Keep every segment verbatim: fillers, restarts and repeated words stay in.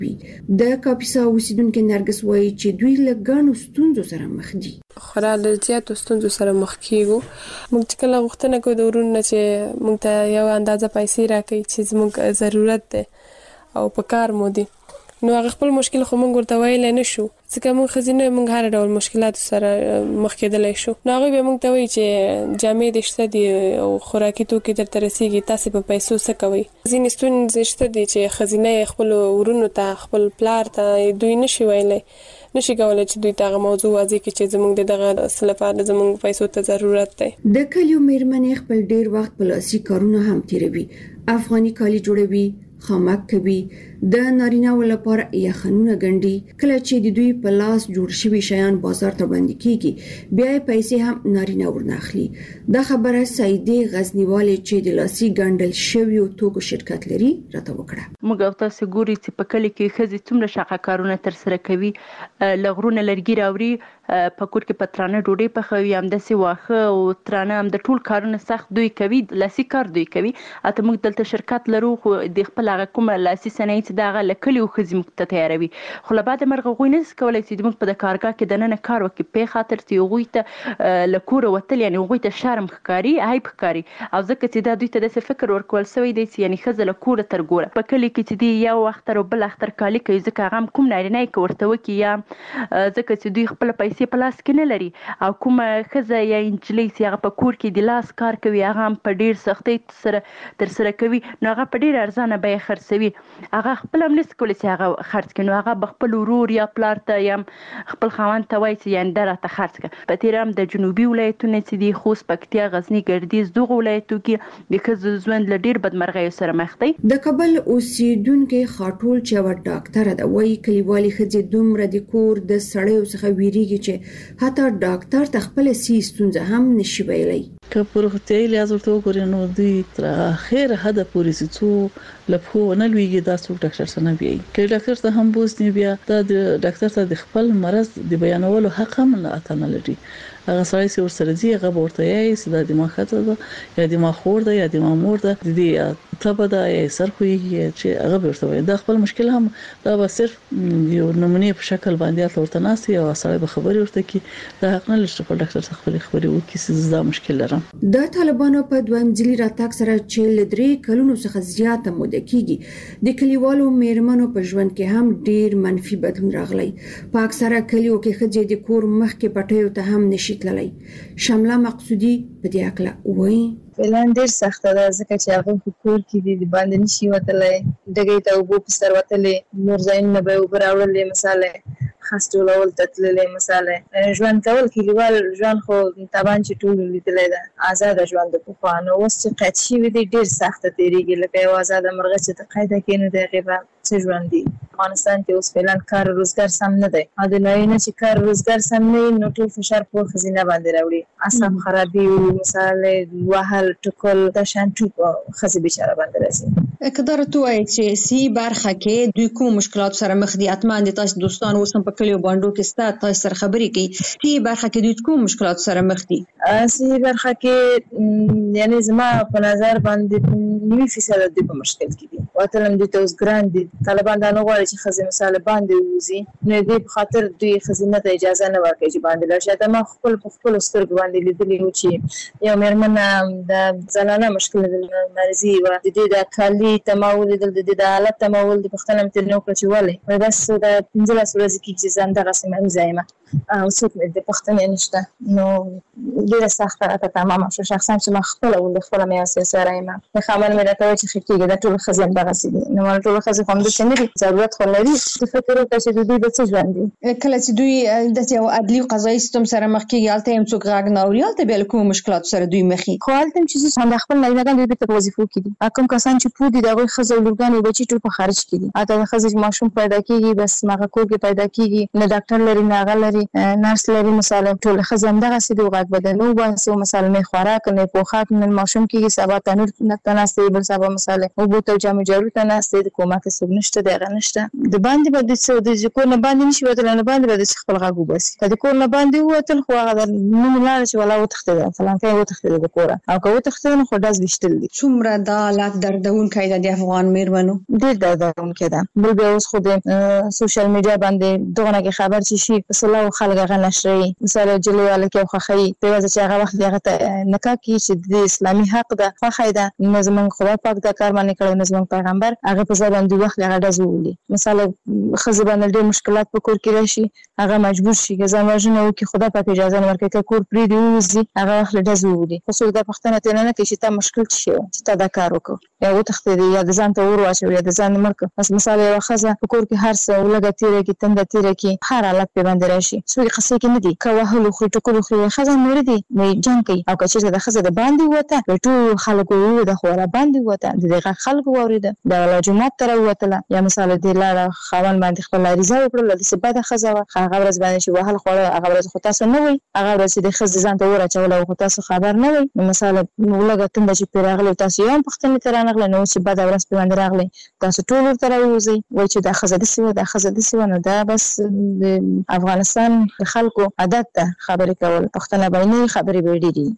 وي. د کاپیسا اوسیدونکو نرګس وایي چې دوی له ګڼو ستونزو سره مخ دي. خورا د زیاتو ستونزو سره مخ کیږو. موږ چې کله غوښتنه کوو د ورونو چې موږ ته یو اندازه پیسې راکړي چې زموږ ضرورت ده او په کار مو دي، نو هغه خپل مشکل خو موږ ورته ویلی نه شو، ځکه موږ ښځینه موږ هر ډول مشکلاتو سره مخ کېدلی شو. نو هغوی بیا موږ ته وایي چې جامې دې شته دي او خوراکي توکي درته رسېږي، تاسې په پیسو څه کوئ. ځینې ستونزې شته دي چې ښځینه خپلو ورونو ته خپل پلار ته دوی نشي ویلی، نشي کولی چې دوی ته هغه موضوع واضح کړي چې زموږ د دغه څه لپاره زموږ پیسو ته ضرورت دی. د کلیو میرمنې خپل ډیر وخت په لاسي کارونه هم تیروي. افغاني کالي جوړوي، خامک کوي، د نارینه‌و لپاره یخنونه ګنډي. کله چې د دوی په لاس جوړ شوي شیان بازار ته وړاندې کیږي، بیا یې پیسې هم نارینه ورناخلي. دا خبره سعیدې غزنیوالې چې د لاسي ګنډل شویو توکو شرکت لري راته وکړه. موږ او تاسو ګوري چې په کلی کې ښځې څومره شاقه کارونه ترسره کوي، لغرونه لرګي راوړي، په کور کې په ترانه ډوډۍ پخوي، همداسې واښه او ترانه، هم د ټول کارونه سخت دوی کوي، لاسي کار دوی کوي. اته موږ دلته شرکت لرو، خو د خپل هغه کومه لاسي صنایع چې دغه له کلیو ښځې موږ ته تیاروي، خو له بعده مرغه هغوی نشي کولی چې موږ په د کارګاه کې دننه کار وکړي، په خاطر چې هغوی ته له کوره وتل یعنې هغوی ته شرم ښکاري، عیب ښکاري، او ځکه چې دا دوی ته داسې فکر ورکول شوی دی چې یعنې ښځه له کوره تر ګوره په کلي کې چې دی یو اختر او بل اختر کالي کوي، ځکه هغه هم کوم نارینه یې که ورته وکړي، یا ځکه چې دوی خپله پیسې په لاس کې نه لري، او کومه ښځه یا نجلۍ چې هغه په کور کې د لاس کار کوي، هغه هم په ډېر سختۍ سره ترسره کوي، نو هغه په ډېر ارزانه بیه خرڅوي. هغه خپل هم نشي کولی چې هغه خرڅ کړي، نو هغه به خپل ورور یا پلار ته یا خپل خاوند ته وایي چې یعنې دا راته خرڅ کړه. په تېره هم د جنوبي ولایتونه چې دي، خوست، پکتیا، غزني، ګردیز، دغو ولایتو کې د ښځو ژوند له ډېر بدمرغیو سره مخ دی. د کابل اوسیدونکې خاټول چې یوه ډاکټره ده وایي کلیوالې ښځې دومره د کور د سړیو څخه ویریږي چې حتی ډاکټر ته خپله سی ستونزه هم نشي ویلی. که په روغتیایي لحاظ ورته وګورې نو دوی تر اخره حده پورې چې څو له پښو ونه لوېږي دا څوک ډاکټر ته نه بیایي. که ډاکټر ته هم بوځي بیا دا د ډاکټر ته د خپل مرض د بیانولو حق هم نه لري. هغه سړی چې ورسره ځي هغه به ورته یایي چې دا دماغ ښځه ده یا دماغ خور ده یا دماغ مور ده، د دې تبه ده یا سر خوږي، چې هغه به ورته وایي. دا خپل مشکل هم دا به صرف یو نمونې په شکل باندې ورته ناستي او سړی به خبرې ورته کوي. دا حق نه لري چې خپل ډاکټر ته خپلې خبرې وکړي چې دا مشکل لرم. د طالبانو په دویم ځلي راتګ سره چې له درې کلونو څخه زیاته موده کېږي، د کلیوالو میرمنو په ژوند کې هم ډېر منفي بدلون راغلی. په اکثره کلیو کې ښځې د کور مخکې پټیو ته هم نشي تللی. شمله مقصودي په دې اړه وایي. فعلا ډېر سخته ده، ځکه چې هغه په کور کې دي، د باندې نشي وتلی، ډګۍ ته اوبه په سر وتلی، نور ځایونه به یې اوبه راوړلې، مثاله خاص ټولول ته تللی، مثاله ژوند کول کلیوال ژوند خو طبعا چې ټولو لیدلی ده، ازاده ژوند د پخوا. نو اوس چې قید شوي دي ډېر سخته تېرېږي، لکه یو ازاده مرغه چې ته قیده کړې نو د هغې به څه ژوند دي. افغانستان کې اوس فعلا کار روزګار سم نه دی، او د نارینه چې کار روزګار سم نه وي نو ټول فشار په ښځینه باندې راوړي، اعصاب خرابي، مثاله وهل ټکول، دا شیان ټول په ښځې بیچاره باندې راځي. که دا راته ووایي چې سی برخه کې دوی کوم مشکلاتو سره مخ دي؟ حتما د تاسو دوستان اوس هم په کلیو بانډو کې ستا تاسو سره خبرې کوي. سی برخه کې دوی کوم مشکلاتو سره مخ دي؟ سی برخه کې یعنی زما په نظر باندې نوي فیصد دوی په مشکل کې دي. واتلم دوی ته اوس ګران دي، طالبان دا نه غواړي چې ښځې مثاله باندې ووځي، نو دوی په خاطر دوی ښځینه ته اجازه نه ورکوي چې باندې لاړ شي. دا ما خپل په خپلو سترګو باندې لیدلي وو چې یو مېرمنه د زنانه مشکل مرضي وه، د دې د کالي تمول لیدل، د دې د حالت تمول، د پوښتنه مې ترې وکړه چې ولې؟ وایي بس د پنځلس ورځې کېږي چې زه همدغسې مریضه یم او څوک مې د پوښتنې نشته. نو ډېره سخته راته تمامه شوه، شخصا چې ما خپله ولې خپله مې یو سره یم. د خاوند مې راته وایي چې ښه کېږي، دا ټولې ښځې همدغسې دي. نو ما ټولې ښځې خو همداسې نه دي، ضرورت خو لري. د فکر وکړه چې د دوی به څه ژوند دي. کله چې دوی داسې یو عدلي او قضایي سیستم سره مخ کېږي، هلته هم څوک غږ نه اوري، هلته بیا له کومو مشکلاتو سره دوی مخ وي؟ خو هلته هم چې څه د خپل نارینهګان دوی بېرته په وظیفو کې دي. کوم کسان چې پوه دي د هغوی ښځې او لورګانې او بچي ټول په خارج کې دي. هلته د ښځې چې ماشوم پیدا کېږي بس هغه کور کې پیدا کېږي، نه ډاکټر لري نه هغه لري، چې نرس لري مثلا ټول خزم دغه سي دوغات بدنو باسي مثلا نه خوراک نه پوخات نه ماشوم کې سبا تنور نه تناسي بل سبا مثلا او بوتل جامو جارو تناسي د کومه څه نشته دغه نشته د باندې بده څه د ذکر نه باندې نشي وته نه باندې بده خپل غاګو بس د کور نه باندې وته خو هغه نو لاله چې ولا وتخته فلان کې وتخته د کور او که وتخته نو خو داس بشتل دي څومره دا لات دردون کایدا د افغان میرمنو ډېر دردون کده بل به اوس خو د سوشل میډیا باندې دغه کې خبر چی شي مثلا خلک غا نشري مثلا جلواله کې خو خي په وجه چې هغه وخت دغه نکاح کې چې د اسلامي حق ده خو خیدا نظم خدای پاک د کار باندې کړو نظم پیغمبر هغه په ځای باندې وخت هغه دزولي مثلا خزه باندې ډېر مشکلات په کور کې راشي هغه مجبور شي چې ځماجنه او کې خدای پاک اجازه نه ورکړي کور پری دی وزي هغه وخت دزولي خو څو د پښتنه ته نه کې چې تا مشکل شي چې تا دا کار وکړو یا وتخته دی یا د ځان ته ور واچو یا د ځان مرکه بس مثلا یو خزه په کور کې هر څه ولګه تیرې کې تند تیرې کې هر حالت په باندې راشي څو قصې کې نه دي کوهلو خو ټکو خو خزه مړ دي نه جنگ کوي او چې د خزه د باندې وته ټول خلکو وو د خورا باندې وته دغه خلکو وریده د ولجمات تر وته یا مثلا د لاره خوان باندې خپل ریزه وکړل د سبا د خزه هغه ورځ باندې چې وهل خو هغه ورځ خو تاسو نه وي هغه ورځ د خزه ځان ته ورچول او تاسو خبر نه وي مثلا ولګه تند چې پیراغله تاسو یو پختنه تر نه غل نو چې بعد ورځ په باندې راغلی تاسو ټول تر وځي وای چې د خزه د سیمه د خزه د سیمه نو دا بس د افغانستان خلکو عادت ته خبرې کول پښتنه باندې خبرې وړي دي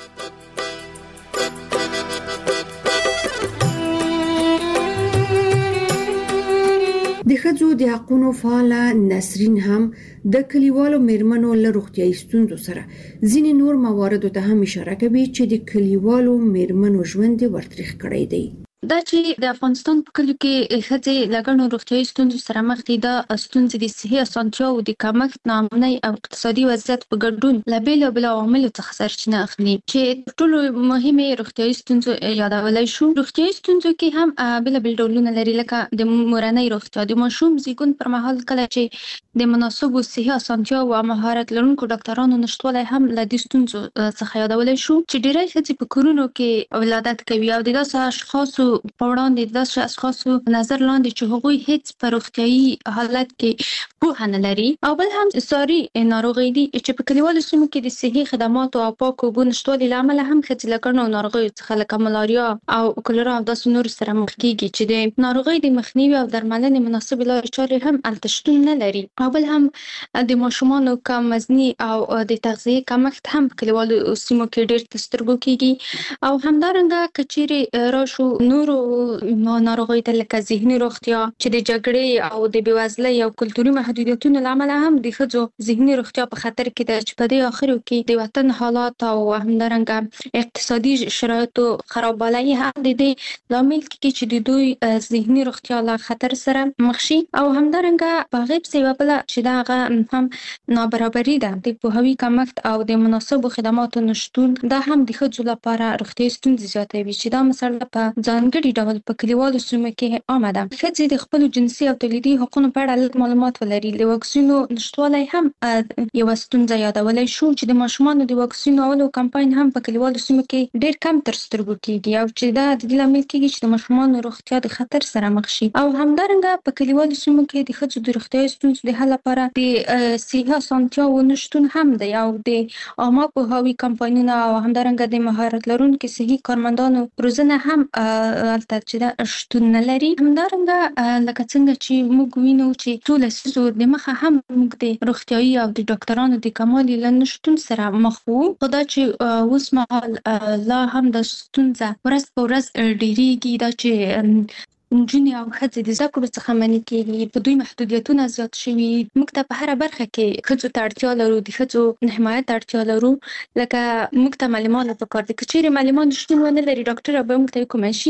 د ښځو د حقوقو فعال نسرین هم د کلیوالو میرمنو له روغتیايي ستونزو سره ځینې نور مواردو ته هم اشاره کوي چې د کلیوالو میرمنو ژوند ورتریخ کړی دی دا چې د افغانستان په کلیو کې ښځې لګڼو روغتیايي ستونزو سره مخ دي د ستونزې د صحي اسانتیاو د کمښت ناامنۍ او اقتصادي وضعیت په ګډون له بېلابېلو عواملو څخه سرچینه اخلي چې ټولو مهمې روغتیايي ستونزو یادولی شو. روغتیايي ستونزو کې هم بېلابېل ډولونه لري لکه د مورنۍ روغتیا د ماشوم زیږون پر مهال کله چې د مناسبو صحي اسانتیاو او مهارت لرونکو ډاکټرانو نشتوالی هم له دې ستونزو څخه یادولی شو چې ډېری ښځې په کورونو کې ولادت کوي او د داسې اشخاصو په وړاندې داسې اشخاصو نظر لاندې چې هغوی هیڅ په روغتیايي حالت کې پوهه نه لري او بل هم ساري ناروغۍ دي چې په کلیوالو سیمو کې د صحي خدماتو او پاکو اوبو نشتوالي له امله هم ښځې له ګڼو ناروغیو څخه لکه ملاریا او کولرا او داسې نورو سره مخ کېږي چې د ناروغۍ د مخنیوي او درملنې مناسبې لارې چارې هم هلته شتون نه لري او بل هم د ماشومانو کم وزني او د تغذیې کمښت هم په کلیوالو سیمو کې ډېر تر سترګو کېږي او همدارنګه که چیرې راشو نورو ناروغیو ته لکه ذهني روغتیا چې د جګړې او د بېوزلۍ او کلتوري محدودیتونو له امله هم د ښځو ذهني روغتیا په خطر کې ده چې په دې اخرو کې د وطن حالات او همدارنګه اقتصادي شرایطو خرابوالی هم د دې لامل کېږي چې د دوی ذهني روغتیا له خطر سره مخ شي او همدارنګه په هغې پسې یوه بله چې د هغه هم نابرابري ده د پوهاوي کمښت او د مناسبو خدماتو نشتون دا هم د ښځو لپاره روغتیايي ستونزې زیاتوي چې دا مسله په ځانګړي ډول په کلیوالو سیمو کې عامه ده. ښځې د خپلو جنسي او تولیدي حقونو په اړه لږ معلومات ولري. د واکسینو نشتوالی هم یوه ستونزه یادولی شو چې د ماشومانو د واکسین اولو کمپاین هم په کلیوالو سیمو کې ډېر کم تر سترګو کېږي او چې دا د دې لامل کېږي چې د ماشومانو روغتیا د خطر سره مخ شي او همدارنګه په کلیوالو سیمو کې د ښځو د روغتیايي ستونزو د حل لپاره د صحي اسانتیاوو نشتون هم دی او د عامه پوهاوي کمپاینونه او همدارنګه د مهارت لرونکو صحي کارمندانو روزنه هم هلته چې دا شتون نه لري. همدارنګه لکه څنګه چې موږ وینو چې څو لسیزو د مخه هم موږ د روغتیايي او د ډاکټرانو د کموالي له نشتون سره مخ وو خو دا چې اوس مهال لا هم د ستونزه ورځ په ورځ ډېرېږي دا چې نجونې او ښځې د زده کړو څخه منع کېږي په دوی محدودیتونه زیات شوي موږ ته په هره برخه کې ښځو ته اړتیا لرو د ښځو حمایت اړتیا لرو لکه موږ ته معلمان پکار دي که چیرې معلمان شتون ونه لري ډاکټره به موږ ته وکومه شي.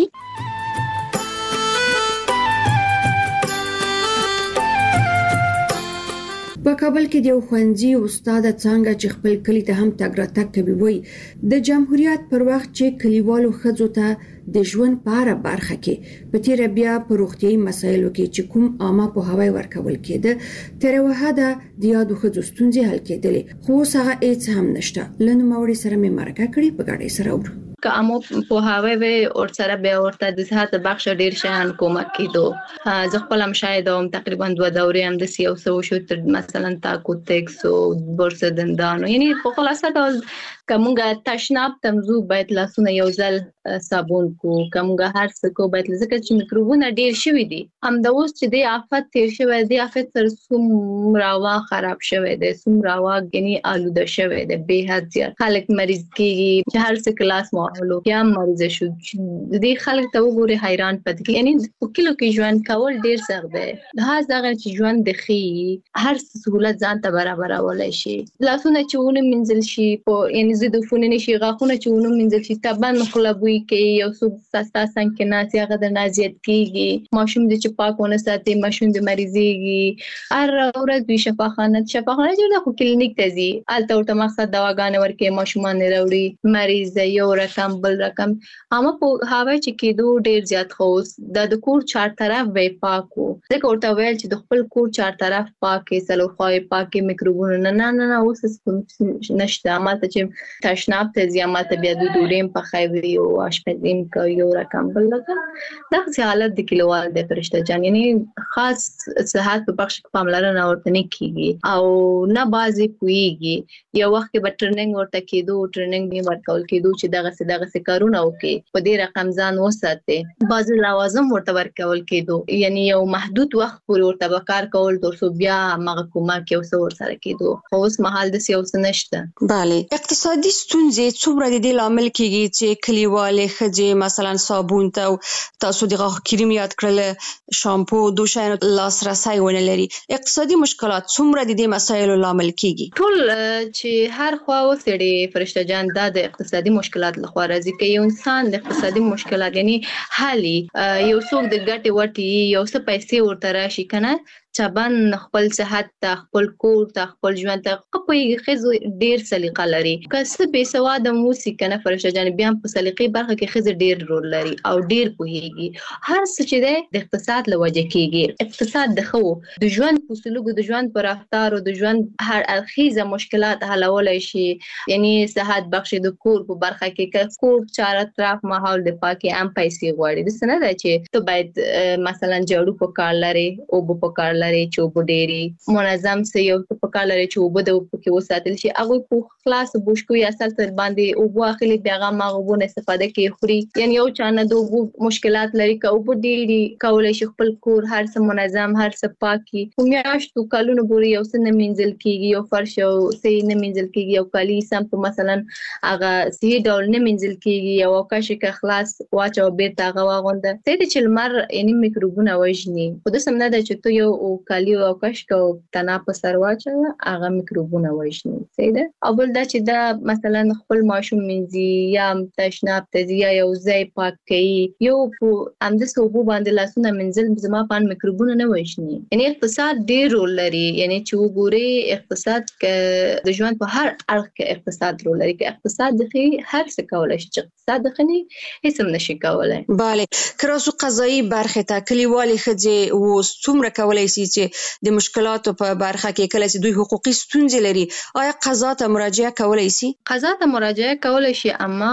په کابل کې د یو ښوونځي استاد څنګه چې خپل کلی ته هم تګ راتګ کوي وایي د جمهوریت پر وخت چې کلیوالو ښځو ته د ژوند په هره برخه کې په تیره بیا په روغتیايي مسایلو کې چې کوم عامه پوهاوی ورکول کېده تر یوه حده د یادو ښځو ستونزې حل کېدلې خو اوس هغه هېڅ هم نشته. له نوموړي سره مې مرکه کړې په ګډۍ سره اورو. که امو په هاوی و اور سره به ورته د صحت بخش ډیر شان کومک کیدو. زه خپل هم شاید هم تقریبا دوه دورې هم د سیاسو شو تر مثلا تاکو تکس او برس دندانو، یعنی په خلاصه ډول کومګه تشناب تمزو باید لاسونه یو ځل صابون کو، کومګه هر څه کو باید ځکه چې میکروبونه ډیر شوي دي. هم د اوس چې د آفت تیر شوی دی، آفت تر څومره وا خراب شوی دی، څومره وا غني آلوده شوی دی، به حد زیات خلک مریض کیږي چې هر څه کلاس ماحولو یا مریض شو. د دې خلک ته وګوري حیران پاتې کیږي، یعنی په کلو کې ژوند کول ډیر سخت دی. دا ځکه چې ژوند د خي هر سہولت ځان ته برابرولای شي، لاسونه چې ونه منځل شي په یعنی زیدفونه نشي، غاښونه چې ونه منځل شي، تبان مخلبوي کوي، یو څو سستا څنګه کې ناس هغه د نازیت کیږي، ماشوم د چې پاکونه ساتي، ماشوم د مریضيږي، هر ورځ دوی شفاخانه شفاخانه جوړه خو کلینیک ته ځي، الته ورته مقصد دواګانې ورکې، ماشومان وروړي، مریض یو رقم بل رقم. اما په هاوی چې کېدو ډیر زیات خوس د کور چار طرف وې پاکو، ځکه ورته ویل چې د خپل کور چار طرف پاکې سلو خوای پاکې میکروبونه نه نه نه اوس نشته. ماته چې تشناب ته ځي، ماته بیا د دوړې په خوي او اشپزیم کوي یو رقم بل رقم. دا حالت د کلیوال د فرشته جان، یعنی خاص صحت په بخش کې پاملرنه ورته نه کیږي او نه بازي پويږي. یو وخت کې به ټریننګ ورته کېدو، ټریننګ به ورکول کېدو چې دغه څه دغه څه کارونه وکړي، په دې رقم ځان وساتي، بعض لوازم ورته ورکول کېدو، یعنی یو محدود وخت پورې ورته به کار کول تر څو بیا هغه کومک یو څه ورسره کېدو. خو اوس مهال د سیاست نشته. بله، اقتصادي ستونزې څومره د دې لامل کېږي چې کلیوالې ښځې مثلا صابون ته تاسو د غاښ کریم یاد کړل، شامپو، دوشاینو لاسرسی ونه لري. اقتصادي مشکلات څومره د دې مسایلو لامل کېږي؟ ټول چې هر خوا وسړي فرشته جان دا د اقتصادي مشکلات لخوا راځي. که یو انسان د اقتصادي مشکلات یعنی حالي یو څوک د ګټې وټي یو څه پیسې ورته راشي کنه، چابان خپل صحت ته، خپل کور ته، خپل ژوند ته خپل خزو ډیر سلیقه لري. که څه بے سواده موسی کنه فرشته جان بیا په سلیقې برخه کې خزه ډیر رول لري او ډیر پوهیږي. هر څه چې د اقتصاد لوجه کیږي، اقتصاد د خو د ژوند په سلوک، د ژوند پر رفتار او د ژوند هر اړخیزه مشکلات حلولای شي. یعنی صحت بخش د کور په برخه کې که کور چار اطراف ماحول د پاکي ام پیسې غواړي، د سند چې ته باید مثلا جوړو په کار لري او په کار لري چې وب ډيري منظم سي یو په کال لري چې وب د په کې وساتل شي، هغه په خلاص بوشکو یا اصل تر باندې او واخلي بیاغه ماغبون استفاده کوي خوري. یعنی یو چانه دوه مشکلات لري که وب ډيري کولای شي خپل کور هر څه منظم، هر څه پاکي. میاشتو کالونو پورې یو څه نه منځل کیږي، یو فرش او سي نه منځل کیږي، یو کالي سم په مثلا هغه سي ډول نه منځل کیږي، یو کاش که خلاص واچو بیرته هغه واغونده سي د چلمر یعنی میکروبونه وژني. خو د سم نه د چې تو یو کالی او کاش کو تنا په سر واچو هغه میکروبونه وژني. سي ده اول دا چې دا مثلا خپل ماشوم منځي یا تشناب ته یا یو ځای پاک کوي، یو په امده صوبو باندې لاسونه منځل زما پان میکروبونه نه وژني. یعنی اقتصاد ډیر رول لري. یعنی چې وګوري اقتصاد ک د ژوند په هر اړخ کې اقتصاد رول لري. که اقتصاد دخي هر څه کولای شي، اقتصاد دخني هیڅ هم نشي کولای. bale کراسو قضایي برخه ته کلیوالي خځې و څومره کولای شي چې د مشکلاتو په برخه کې کله چې دوی حقوقي ستونزې لري، آیا قضا ته مراجعه کولای شي؟ قضا ته مراجعه کولای شي، اما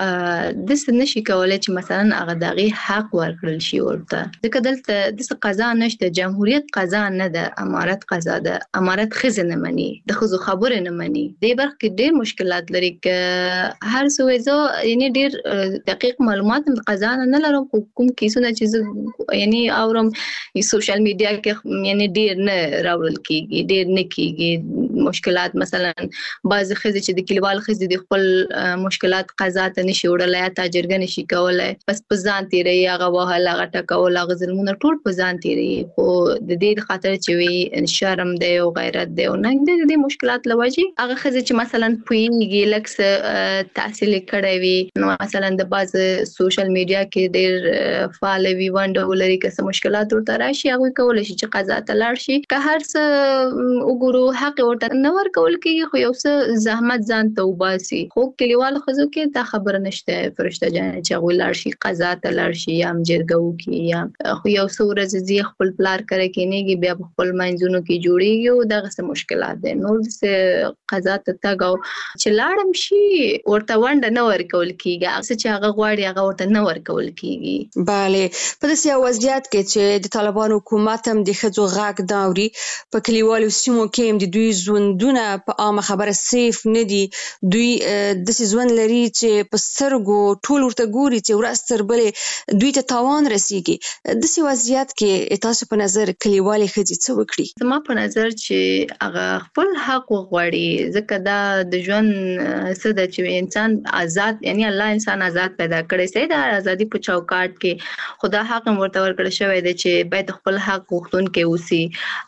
د څه نشي کولای چې مثلا هغه دغه حق ورکړل شي ورته. ځکه دلته د قضا نشته، جمهوریت قضا نه ده، امارت قضا ده. امارت خزه نه مني، د خزو خبره نه مني. د برخه کې ډېر مشکلات لري که هر څه زه یعنی ډېر دقیق معلومات د قضا نه لرم. کوم کیسونه چې یعنی اورم سوشل میډیا کې یعنی ډیر نه راوړل کیږي، ډیر نه کیږي مشکلات. مثلا بعض خزې چې د کلیوال خزې د خپل مشکلات قضا ته نشي وړلای، یا تاجرګه نشي کولای، بس په ځان تیری هغه وهل هغه ټکول هغه ظلمونه ټول په ځان تیری. خو د دې خاطر چې وي شرم دی او غیرت دی او نه د دې مشکلات لوجي هغه خزې چې مثلا پویږي لکه تحصیل کړی وي، نو مثلا د بعض سوشل میډیا کې ډیر فعال وي وانډو لري که څه مشکلات ورته راشي هغه کولای شي چې قضا ته لاړ شي. که هر څه وګورو حق ورته ورته نه ورکول کیږي خو یو څه زحمت ځان ته وباسي خو کلیوالو خزو کې دا خبره نشته فرشته جان چې غوړ شي قضا ته لړ شي یا جرګو کې یا خو یو څو ورځې زی خپل پلار کرے کېنیږي بیا خپل منځونو کې جوړیږي او دغه څه مشکلات دي نو څه قضا ته تاګو چې لاړم شي ورته ونده نه ورکول کیږي هغه چې هغه غواړي هغه ورته نه ورکول کیږي. bale په داسې وضعیت کې چې د طالبانو حکومت هم د ښځو غږ داوري په کلیوالو سیمو کې هم د دوی ژوندونه په عامه خبره سیف نه دي دوی داسې ژوند لري چې په سترګو ټول ورته ګوري چې ورځ تر بلې دوی ته تاوان رسیږي. داسې وضعیت کې تاسو په نظر کلیوالې ښځې څه وکړي؟ زما په نظر چې هغه خپل حق وغواړي ځکه دا د ژوند څه د چې انسان آزاد یعنی الله انسان آزاد پیدا کړی سي د ازادي په چوکاټ کې خدا حق ورته ورکړی شوی دی چې باید خپل حق غوښتونکي اوسي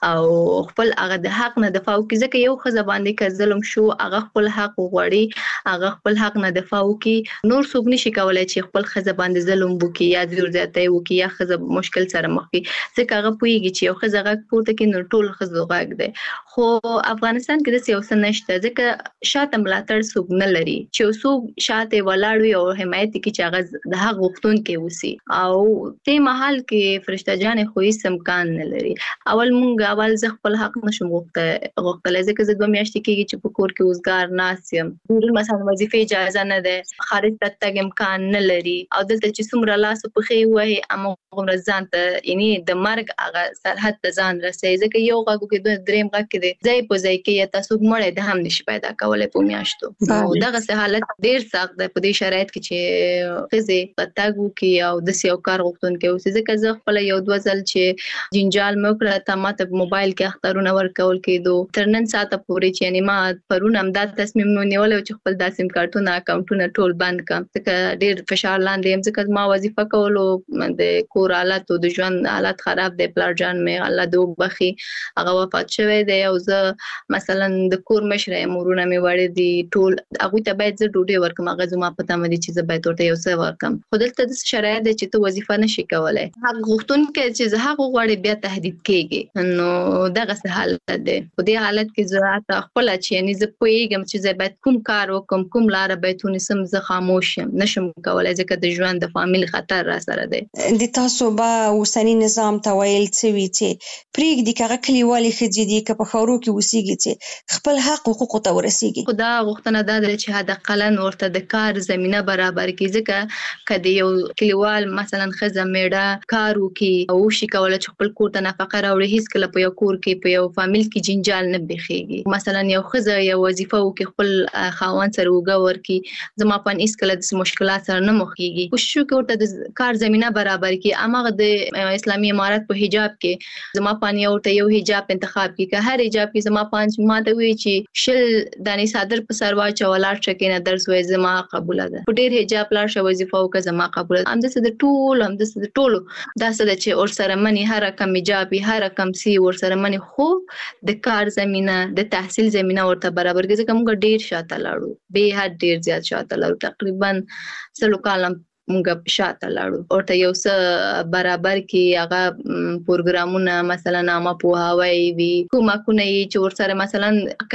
او خپل هغه د حق نه دفاع وکړي ځکه یو ښځه باندې که ظلم شو هغه خپل حق وغواړي هغه خپل حق نه دفاع وکړي نور څوک نشي کولای چې خپل ښځه باندې ظلم وکړي یا زور زیاتی وکړي یا ښځه مشکل سره مخ وي ځکه هغه پوهیږي چې یو ښځه غږ پورته کوي نو ټول ښځو غږ دی خو افغانستان کې داسې یو څه نشته ځکه شاته ملاتړ څوک نه لري چې څوک شاته ولاړ وي او حمایت کوي چې هغه د حق غوښتونکي اوسي او ته محل کې فرشته جان خو هیڅ امکان نه لري اول مونږ اول ز خپل حق نشم غوښته غوښتل ځکه زه دوه میاشتې کېږي چې په کور کې وزګار ناسم ډېر مثلا وظیفه اجازه نه ده خارج ته تګ امکان نه لري او دلته چې څومره لاس په خې وای اما عمر ځان ته یعنی د مرګ هغه سرحد ته ځان رسي ځکه یو غږ کې دوه دریم غږ کې دی ځای په ځای کې تاسو مړې د هم نشي پیدا کولای په میاشتو نو دغه سه حالت ډېر سخت دی په دې شرایط کې چې خزه پتاګو کې او د سیو کار غوښتونکي او ځکه زه خپل یو دوه ځل چې جنجال مې کړ ته ماته موبایل کې اخترونه ورکول کېدو تر نن ساعته پورې چې یعنی ما پرون هم دا تصمیم نیول چې خپل د سیم کارتونه اکاونټونه ټول بند کړم ځکه ډېر فشار لاندې هم ځکه ما وظیفه کولو د کور حالت او د ژوند حالت خراب دی پلار جان مې الله دې وبخي هغه وفات شوی دی او زه مثلا د کور مشره امورونه مې وړي دي ټول هغه ته باید زه ډوډۍ ورکم هغه زما پته مې دي چې زه باید ورته یو څه ورکم خو دلته د شرایط دی چې ته وظیفه نشي کولای حق غوښتونکي چې زه حق غواړي بیا تهدید کېږي نو دغه څه حالت دی په دې حالت کې زه تا خپل چې یعنی زه پوهیږم چې زه باید کوم کار وکم کوم لار باید ونیسم زه خاموش یم نشم کولای ځکه د ژوند د فامیل خطر را سره دی د تاسو به اوسنی نظام ته ویل څه وی چې پرېږدي که هغه کلیوالې ښځې دي که په ښارو کې اوسېږي چې خپل حق حقوقو ته ورسېږي خو دا غوښتنه دا ده چې حداقل ورته د کار زمینه برابر کړي ځکه که د یو کلیوال مثلا ښځه میړه کار وکړي او وشي کولی چې خپل کور ته نفقه راوړي هېڅکله په یو کور کې په یو فامیل کې جنجال نه بیخېږي مثلا یو ښځه یو وظیفه وکړي خپل خاوند سره اوږه ورکړي زما په هېڅکله داسې مشکلات سره نه مخ کېږي کوشش وکړي ورته د کار زمینه برابر کړي هماغه د اسلامي امارت په حجاب کې زما په یو ته یو حجاب انتخاب کړي که هر حجاب کې زما پنځ ماته وی چې شل دانې صادر په سر واچو ولاړ شکه نه درس وای زما قبول ده په ډېر حجاب لار شو وظیفه او که زما قبول هم د څه د ټول هم د څه د ټول دا څه د چې اور سره منی هر کم حجاب هر کم سی ور سره منی خو د کار زمينه د تحصیل زمينه ورته برابر کې ځکه موږ ډېر شاته لاړو به حد ډېر زیات شاته لاړو تقریبا سلو کالم موږ شاته لاړو ورته یو څه برابر کې هغه پروګرامونه مثلا نامه پوهاوی وي کومکونه چې ورسره مثلا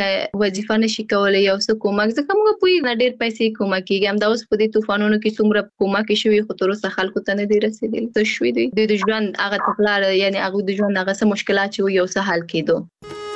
وظیفه نشي کولای یو څه کومک ځکه موږ په ډېر پیسې کومک کیږي هم دا اوس په دې طوفانونو کې څومره کومک شوی خو تر اوسه خلکو ته نه دی رسیدلی څه شوی دی د ژوند هغه تکلار یعنی هغه د ژوند هغه څه مشکلات چې یو څه حل کېدو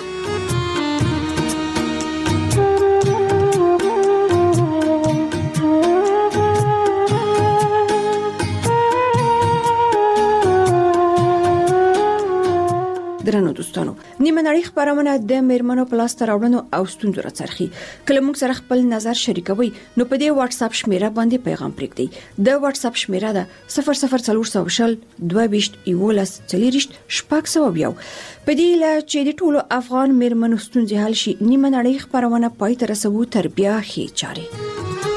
درنو دوستانو نیمه نړۍ خبرونه د میرمنو په لاس راوړنو او ستونزو راڅرخي کله موږ سره خپل نظر شریکوي نو په دې واتس اپ شمیره باندې پیغام پرېږدئ د واتس اپ شمیره ده صفر صفر څلور سوه شل دوه ویشت یولس څلېرویشت شپږ سوه یو په دې لا چې د ټولو افغان میرمنو ستونزې حل شي نیمه نړۍ خبرونه پای ته رسوو تر بیا ښې چارې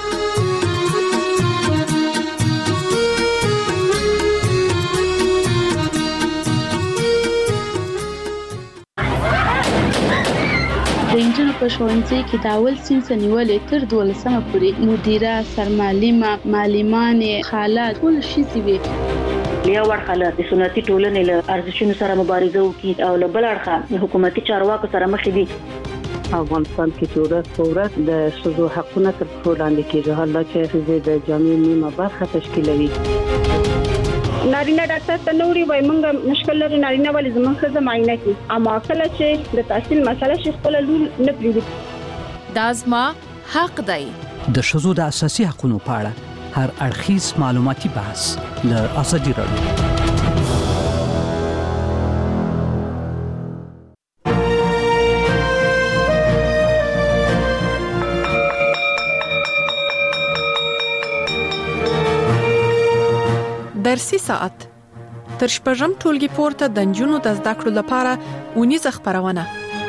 د انجونو په ښوونځي کې د اول صنف نیولې تر دولسمه پورې مدیره سرمعلمه معلمانې خالات ټول ښځې وي یو ورخه له سنتي ټولنې له ارزښتونو سره مبارزه وکړي او له بل اړخه حکومتي چارواکو سره مخ دي افغانستان کې چې ورځ په ورځ د شذو حقونه تر پښو لاندې کیږي، حالا چې د جامعې نیمه برخه تشکیلوي. نارینه ډاکټر ته نوري وای مونږ مشکل لري نارینه ولې زموږ ښځه معاینه کوي، اما کله چې د تحصیل مسله شي خپل لور نه پریږدي. دا زما حق دی. د شذو د اساسي حقوقو په اړه هر اړخیز معلوماتي بحث له ازادي راډیو. درسي ساعت تر شپږم ټولګي پورته د نجونو د زده کړو لپاره اونیزه خبرونه.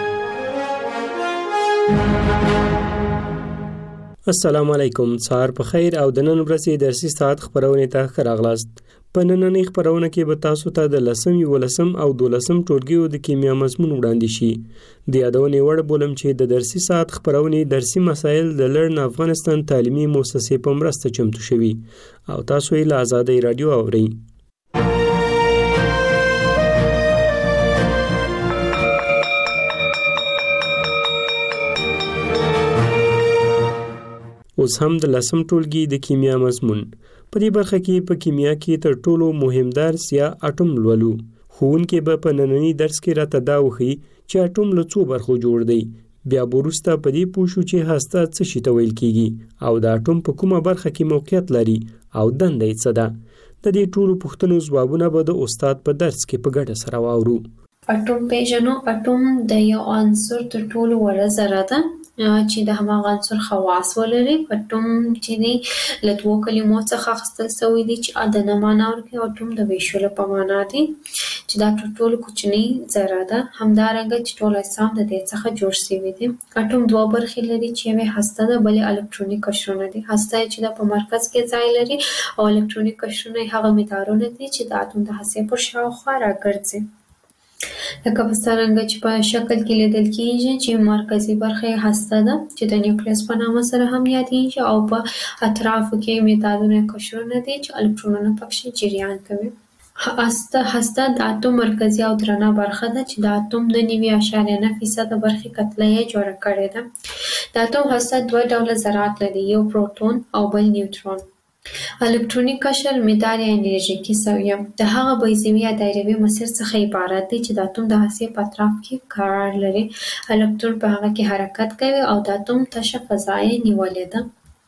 السلام علیکم، سهار په خیر او د نن ورځې درسي ساعت خبرونه ته ښه راغلاست. په نننۍ خبرونه کې به تاسو ته د لسم یولسم او دولسم ټولګیو د کیمیا مضمون وړاندې شي. د یادونې وړ بولم چې د درسي ساعت خبرونه درسي مسایل د لرن افغانستان تعلیمي مؤسسې په مرسته چمتو شوي او تاسو یې له آزادۍ رادیو اورئ. اوس هم د لسم ټولګي د کیمیا مضمون. په دې برخه کې په کیمیا کې تر ټولو مهم درس یا اټوم لولو. ښوونکی به په نننۍ درس کې راته دا وښيي چې اټوم له څو برخو جوړ دی. بیا وروسته په دې پوه شو چې هسته څه شي ته ویل کیږي او د اټوم په کومه برخه کې موقعیت لري او دنده یې څه ده. د دې ټولو پوښتنو ځوابونه به د استاد په درس کې په ګډه سره واورو. اټوم پیژنو. اټوم د یو عنصر تر ټولو وړه ذره ده چې د هماغه عنصر خواص ولري. اټوم چې دی له دوو کلمو څخه اخیستل شوی دی چې عددونه معنا ورکوي. اټوم د ویشلو په معنا دی چې دا تر ټولو کوچنۍ ذره ده. همدارنګه چې ټول اجسام د دې څخه جوړ شوي دي. اټوم دوه برخې لري چې یوه هسته ده بلې الکترونیک قشرونه دي. هسته چې د په مرکز کې ځای لري او الکترونیک قشرونه هغه مدارونه دي چې د اتوم د هستې پر شاوخوا راګرځي. لکه په څرنګه چې په شکل کې لیدل کېږي چې مرکزي برخه هسته ده چې د نیوکلیس په نامه سره هم یادېږي او په اطرافو کې مدارونه قشرونه دي چې الکترونونه پکې جریان کوي. هسته هسته د اتوم مرکزي او درنه برخه ده چې د اتوم د نوي اعشاریه نه فیصد برخې کتله یې جوړه کړې ده. د اتوم هسته دوه ډوله ذرات لري، یو پروتون او بل نیوترون. الکترونیک قشر مدار یا انرژیکي سویه د هغه بیضوي یا دایروي مسیر څخه عبارت دی چې د اتوم د هستې په اطراف کې قرار لري. الکترون په هغه کې حرکت کوي او د اتوم تشه فضا یې نیولې ده.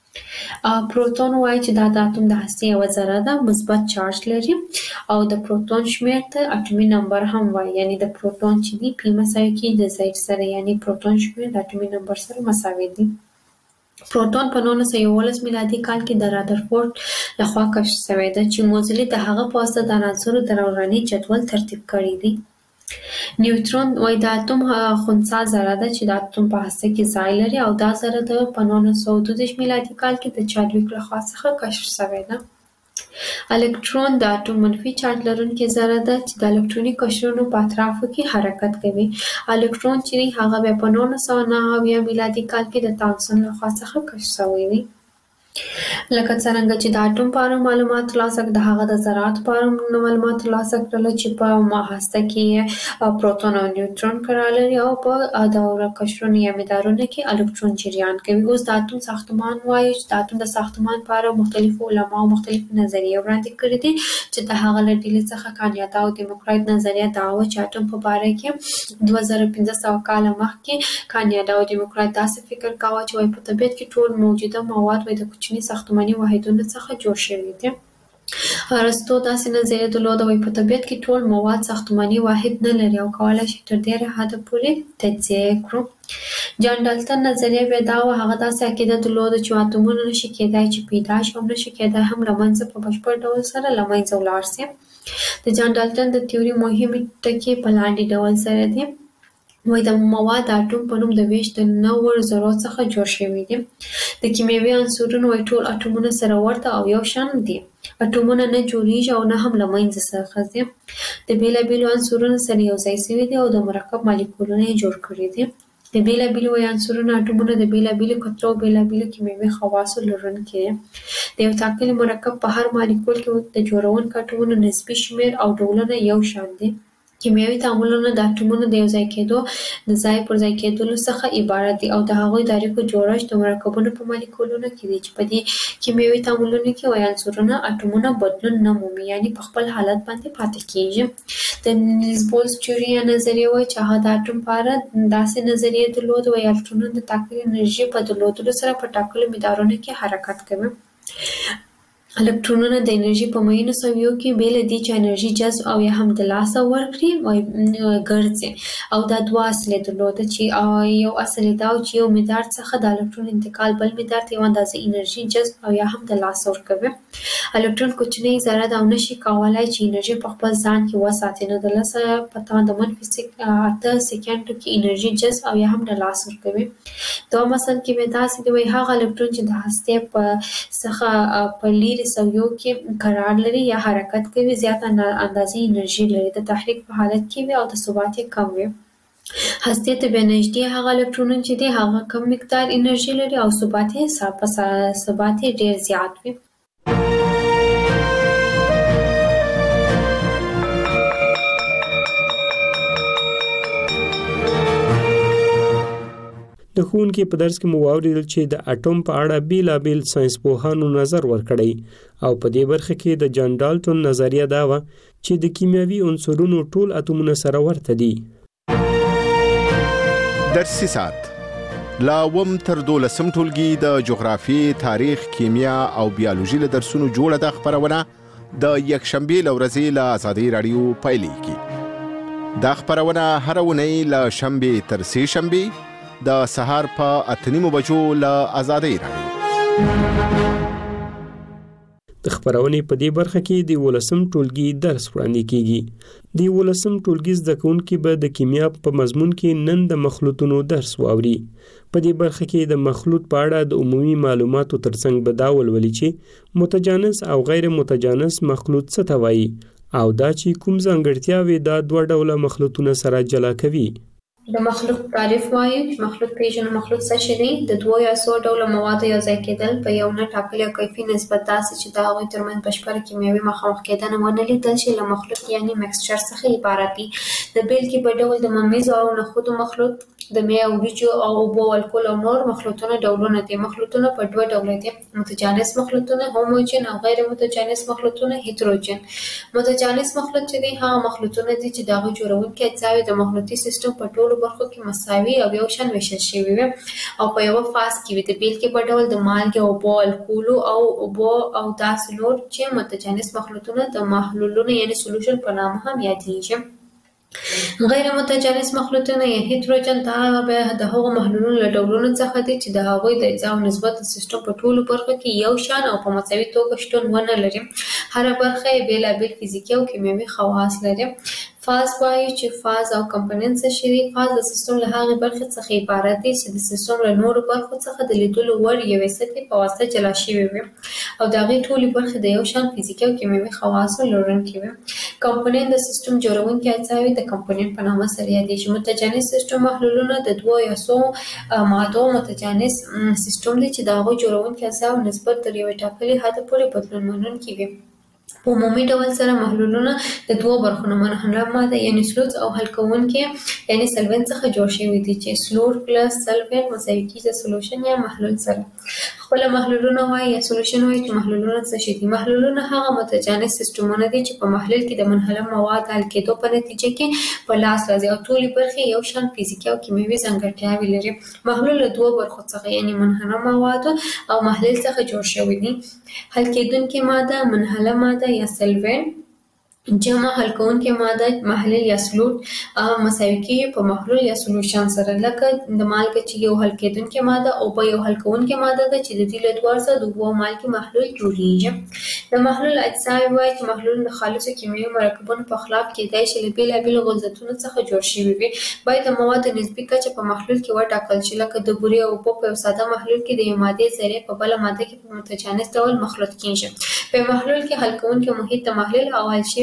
پروتون وایي چې دا د اتوم د هستې یوه ذره ده، مثبت چارج لري او د پروتون شمیر ته اټومي نمبر هم وایي. یعنی د پروتون چې دی پی مساوي کېږي د زید سره، یعنی پروتون شمیر د اټومي نمبر سره مساوي دی. پروتون په نولس سوه یوولس میلادي کال کې د رادرفورد لخوا کشف شوی ده چې موزلي د هغه په واسطه د عناصرو د دوراني جدول ترتیب کړی دی. نیوترون وایي د اتوم خنثی ذره ده چې د اتوم په هسته کې ځای لري او دا ذره د په نولس سوه دوه دېرش میلادي کال کې د چادویک لخوا څخه کشف شوی ده. الکترون د اټوم منفي چارج لرونکې ذره ده چې د الکتروني قشرونو په اطرافو کې حرکت کوي. الکترون چې هغه بیا په نولس سوه نهه اویا میلادي کال کې د تامسون لخوا څخه کشف شوی دی. لکه څرنګه چې د اټوم په اړه معلومات ترلاسه کړل، د هغه د ذراتو په اړه معلومات ترلاسه کړل چې په هسته کې پروتون او نیوترون قرار لري او په دوره قشرونو یا مدارونو کې الکترون جریان کوي. اوس د اټوم ساختمان وایي چې د اټوم د ساختمان په اړه مختلفو علماو مختلفې نظریې وړاندې کړې دي چې د هغه له ډلې څخه کانیاتا او دیموکرایت نظریه دا وه چې اټوم په باره کې دوه زره پنځه سوه کاله مخکې کانیاتا او دیموکرایت داسې فکر کاوه چې وایي په طبیعت کې ټول موجوده مواد وایي د کوچني ساختماني واحدونو څخه جوړ شوي دي. ارسطو داسې نظریه درلوده وایي په طبیعت کې ټول مواد ساختماني واحد نه لري او کولی شي تر ډېره حده پورې تجزیه یې کړو. جان ډالټن نظریه بیا دا وه، هغه داسې عقیده درلوده چې اتومونه نشي کېدای چې پیدا شي او نشي کېدای هم له منځه په بشپړ ډول سره له منځه ولاړ شي. د جان ډالټن د تیوري مهمې ټکي په لاندې ډول سره دي. وایي د مواد د اټوم په نوم د ویش د نوو ذرو څخه جوړ شوي دي. د کیمیاوي عنصرونو وایي ټول اټومونه سره ورته او یو شان دي. اټومونه نه جوړیږي او نه هم له منځه څخه ځي. د بېلابېلو عنصرونو سره یو ځای شوي دي او د مرکب مالیکولونه یې جوړ کړي دي. د بېلابېلو وایي عنصرونو اټومونه د بېلابېلو کتلو او بېلابېلو کیمیاوي خواصو لرونکي دي. د یو ټاکلي مرکب په هر مالیکول کې د جوړونکو اټومونو نسبي شمیر او ډولونه یو شان دي. کیمیاوي تعاملونه د اټومونو د یو ځای کېدو د ځای پر ځای کېدلو څخه عبارت دي او د هغوی د اړیکو جوړښت د مرکبونو په مالیکولونو کې دی چې په دې کیمیاوي تعاملونو کې وایي عنصرونه اټومونه بدلون نه مومي، یعنی په خپل حالت باندې پاتې کېږي. د نیلز بولز تیوري نظریه وایي چې هغه د اټوم په اړه داسې نظریه درلوده وایي الکترونونه د ټاکلې انرژي په درلودلو سره په ټاکلو مدارونو کې حرکت کوي. الکترونونه د انرژي په معینو سویو کې بې له دې چې انرژي جذب او یا هم د لاسه ورکړي وایي ګرځي او دا دوه اصلې درلوده چې یو اصل دا و چې یو مدار څخه د الکترون انتقال بل مدار ته یو اندازه انرژي جذب او یا هم د لاسه ورکوي. الکترون کوچنی ذره ده او نشي کولای چې انرژي په خپل ځان کې وساتي، نو د لاسه په توان د منفي اته سکندو کې انرژي جذب او یا هم د لاسه ورکوي. دوه مثال کې به داسې دی وایي هغه الکترون چې د هستې په څخه په لیرې سویو کې قرار لري یا حرکت کوي زیات اندازې انرژي لري، د تحریک په حالت کې وي او د ثبات یې کم وي. هستې ته بیا نږدې هغه الکترونونه چې دی هغه کم مقدار انرژي لري او ثبات یې ثبات یې ډېر زیات وي. د ښوونکي په درس کې مو واورېدل چې د اټوم په اړه بیلابیل ساینسپوهانو نظر ورکړی او په دې برخه کې د جان ډالټون نظریه دا وه چې د کیمیاوي عنصرونو ټول اتومونه سره ورته دي. درسي ساعت لا اووم تر دولسم ټولګي د جغرافیې، تاریخ، کیمیا او بیالوژي له درسونو جوړه ده خپرونه د یکشنبې له ورځې له ازادۍ راډیو پیلېږي. دا خپرونه هره اونۍ له شنبې تر سې شنبې د سهار په اته نیمو بجو له ازادۍ راډیو. د خپرونې په دې برخه کې د ولسم ټولګي درس وړاندې کیږي. د ولسم ټولګي زده کوونکي به د کیمیا په مضمون کې نن د مخلوطونو درس واوري. په دې برخه کې د مخلوط په اړه د عمومي معلوماتو ترڅنګ به دا ولولي چې متجانس او غیر متجانس مخلوط څه ته وایي او دا چې کوم ځانګړتیاوې دا دوه ډوله مخلوطونه سره جلا کوي. د مخلوط تعریف وایي چې مخلوط پیژنو. مخلوط څه شی دی؟ د دوه یا څو ډوله موادو یو ځای کېدل په یو نه ټاکلي او کیفي نسبت داسې چې د هغوی ترمنځ بشپړه کیمیاوي مخامخ کېدنه ونه لیدل شي له مخلوط یعنې مکسچر څخه عبارت دي. د بیلګې په ډول د ممیزو او نخودو مخلوط، د مې او وریجو او اوبو الکول او نور مخلوطونه ډولونه دي. مخلوطونه په دوه ډوله دي: متجانس مخلوطونه هوموجن او غیر متجانس مخلوطونه هیتروجن. متجانس مخلوط چې دي هغه مخلوطونه دي چې د هغوی جوړونکي اجزاوې د مخلوطي سیستم په ټولو برخو کې مساوي او یو شان ویشل شوي وي او په یوه فاز کې وي. د بیلګې په ډول د مالګې، اوبو، الکولو او اوبو او داسې نور چې متجانس مخلوطونه د محلولونو یعنې سولوشن په نامه هم یادېږي. غیر متجانس مخلوطونه یا هیتروجن دا به د هغو محلولونو له ډولونو څخه دي چې د هغوی د اجزاو نسبت د سیستم په ټولو برخو کې یو شان او په مساوي توګه شتون ونه لري. هره برخه یې بېلابېل فزیکي او کیمیاوي خواص لري. فاز وایي چې فاز او کمپوننټ څه شي دي؟ فاز د سیستم له هغې برخې څخه عبارت دی چې د سیستم له نورو برخو څخه د لیدلو وړ یوې سطحې په واسطه جلا شوي وي او د هغې ټولې برخې د یو شان فزیکي او کیمیاوي خواصو لرونکي وي. کمپوننټ د سیستم جوړونکي اجزاوې د کمپوننټ په نامه سره یادېږي. متجانس سیستم محلولونه د دوو یا څو مادو متجانس سیستم دی چې د هغوی جوړونکي اجزاو نسبت تر یوې ټاکلې حده پورې بدلون منونکي وي. په عمومي ډول سره محلولونه د دوو برخو نه منحله ماده یعنې سلوټ او حل کوونکي یعنې سلوین څخه جوړ شوي دي چې سلوټ پلس سلوین مساوي کېږي سولوشن یا محلول سره. خپله محلولونه وایي یا سولوشن وایي چې محلولونه څه شي دي؟ محلولونه هغه متجانس سیستمونه دي چې په محلول کې د منحله مواد حل کېدو په نتیجه کې په لاس راځي او ټولې برخې یو شان فزیکي او کیمیاوي ځانګړتیاوې لري. محلول له دوو برخو څخه یعنې منحله موادو او محلول څخه جوړ شوي دي. حل کېدونکې ماده منحله ماده یا سلوین، جمع حل کوونکې ماده محلول یا سلوټ مساوي کېږي په محلول یا سولوشن سره. لکه د مالګه چې یو حل کېدونکې ماده او په یو حل کوونکې ماده ده چې د دې له دواړو څخه د اوبو او مالګې محلول جوړیږي. د محلول اجزاوې وایي چې محلول د خالصو کیمیاوي مرکبونو په خلاف کېدای شي له بېلابېلو غلظتونو څخه جوړ شوي وي. باید د موادو نسبي کچه په محلول کې وټاکل شي. لکه د بورې او اوبو په یو ساده محلول کې د یوې مادې ذرې په بله ماده کې په متجانس ډول مخلوط کېږي. په محلول کې حل کوونکي محیط د محلول او حل شوي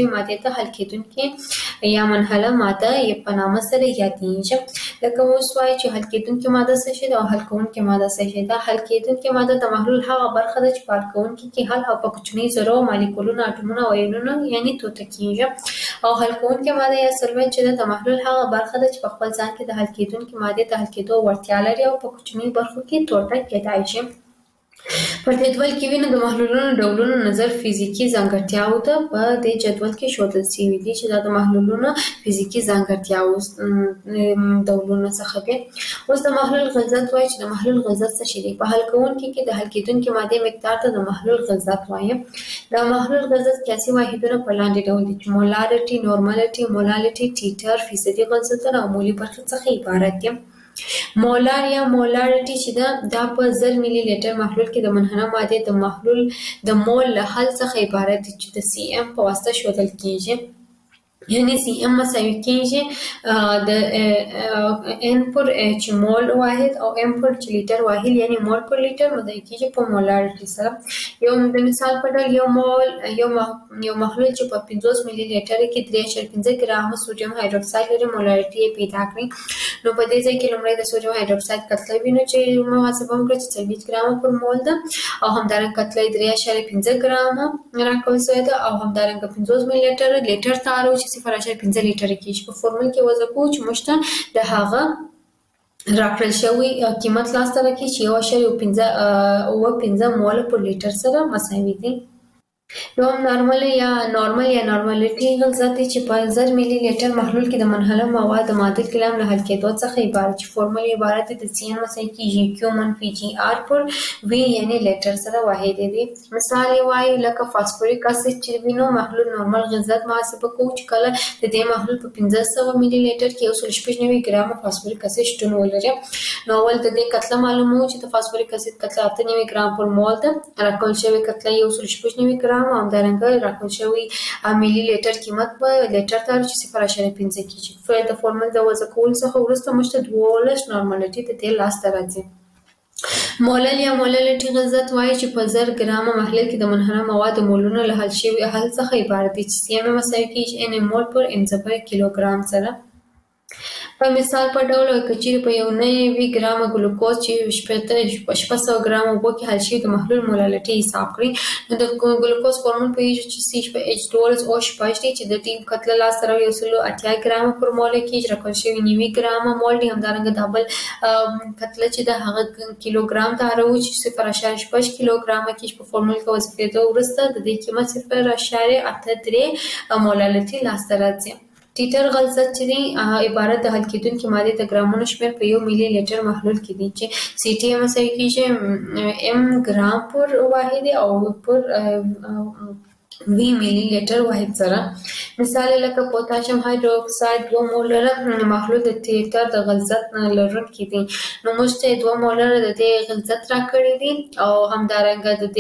ماده ته حل کېدونکې یا منحله ماده یې په نامه سره یادېږي. لکه اوس وایي چې حل کېدونکې ماده څه شی ده او حل کوونکې ماده څه شی ده. حل کېدونکې ماده د محلول هغه برخه ده چې په حل کوونکې کې حل او په کوچني ذرو مالیکولونه اټومونه او ایونونه یعنی توته کېږي. او حل کوونکې ماده یا سولوینټ چې د محلول هغه برخه ده چې په خپل ځان کې د حل کېدونکې ماده ته حل کېدو وړتیا لري او په کوچني برخو کې ټوټه کېدای شي. په جدول کې وینو د محلولونو ډولونو نظر فزیکی ځانګړتیاو ته په دې جدول کې ښودل شوي دي چې دا د محلولونو فزیکی ځانګړتیاو ډولونه څخه دي. اوس د محلول غلظت وایي چې د محلول غلظت څه شی دی. په حل کوونکي کې د حل کېدونکې مادې مقدار ته د محلول غلظت وایي. د محلول غلظت قیاسي واحدونه په لاندې ډول دي چې مولارټي، نورمالټي، مولالټي، ټیټر، فیصدي غلظتونه او مولي برخې څخه عبارت دي. مولار یا مولارټي چې ده دا په زر ملي لیټر محلول کې د منحنه مادې د محلول د مول له حل څخه عبارت دي چې د سی ام په واسطه ښودل کېږي. یعنی سی ام مساوي کېږي د ان پر چې مول واحد او ام پر چې لیټر واحد یعنی مول پر لیټر مساوي کېږي په مولارټي سره. یو د مثال په ډول یو مول یو یو محلول چې په پنځوس ملي لیټر کې درې اعشاریه پنځه ګرام سوډیم هایدروکساید لري مولارټي یې پیدا کړئ. نو په دې ځای کې لومړی د سوډیم هایدروکساید کتله وینو چې محاسبه وکړه چې څلوېښت ګرامه پر مول ده او همدارنګه کتله یې درې اعشاریه پنځه ګرامه راکول شوې ده او همدارنګه پنځوس ملي لیټر لیټر ته اړوي چې صفر اعشاریه پنځه لیټره کېږي. په فورمول کې وضع کوو چې موږ ته د هغه راکړل شوی قیمت لاسته راکړي چې یو اعشاریه پنځه اووه پنځه مول پر لیټر سره مساوي دي. دوم نارمل یا نارمل یا نارمالټي غلظت دی چې په زر ملي لیټر محلول کې د منحله مواد د معادل کلام له حل کېدو څخه عبارت چې فورمول عبارت دی د سی ان مساوي کېږي کیو منفي جي آر پر وی یعنی لیټر سره واحد دی. مثال یې وایي لکه فاسفوریک اسید چې وینو محلول نارمل غلظت محاسبه کوو چې کله د دې محلول په پنځه سوه ملي لیټر کې یو سل شپږ نوي ګرامه فاسفوریک اسید شتون ولري. نو اول د دې کتله معلوموو چې د فاسفوریک اسید کتله اته نوي ګرام پر مول ده. راکول شوې کتله یو سل شپږ نوي ګرام او همدارنګه راکول شوی ملي لیټر قیمت په لیټر ته چې صفر اعشاریه پنځه کېږي. د فورمول د وضع کولو څخه وروسته موږ ته دولس نارمالټي د دې لاسته راځي. مولل یا مولالټي غلظت وایي چې په زر ګرامه محلول کې د منحنه مواد مولونه له حل شوي حل څخه عبارت دي چې سی ام مساوي کېږي ان مول پر ان ضرب کیلوګرام سره. په مثال په ډول کچېرې په یو نوي ګرامه ګلوکوز چې شپږ سوه ګرامه اوبو کې حل شوي د محلول مولالټي حساب کړئ نو د ګلوکوز فورمول پوهېږو چې سی شپږ ایچ دولس او شپږ دی چې د دې کتله لاسته راوړي یو سل اتیا ګرامه پر مول کېږي. راکول شوي نوي ګرامه مول دي. همدارنګه دا بل کتله چې د هغه کیلوګرام ته اړوو چې صفر اعشاریه شپږ کیلوګرامه کېږي. په فورمول کې وضع وروسته د دې قیمت صفر اعشاریه اته درې مولالټي لاسته راځي. ټیټر غلظت چې دی عبارت د حل کېدونکې مادې د ګرامونو شمېر په یو ملي لیټر محلول کې دی چې سی ټي مساوي کېږي ام ګرام پر واحد او پر وی ملي لیټر واحد سره. مثال لکه پوتاشیم هایدروکساید دوه مولره محلول د ټیټر د غلظت لرونکی دی. نو موږ ته دوه مولره د دې غلظت راکړي دي او همدارنګه د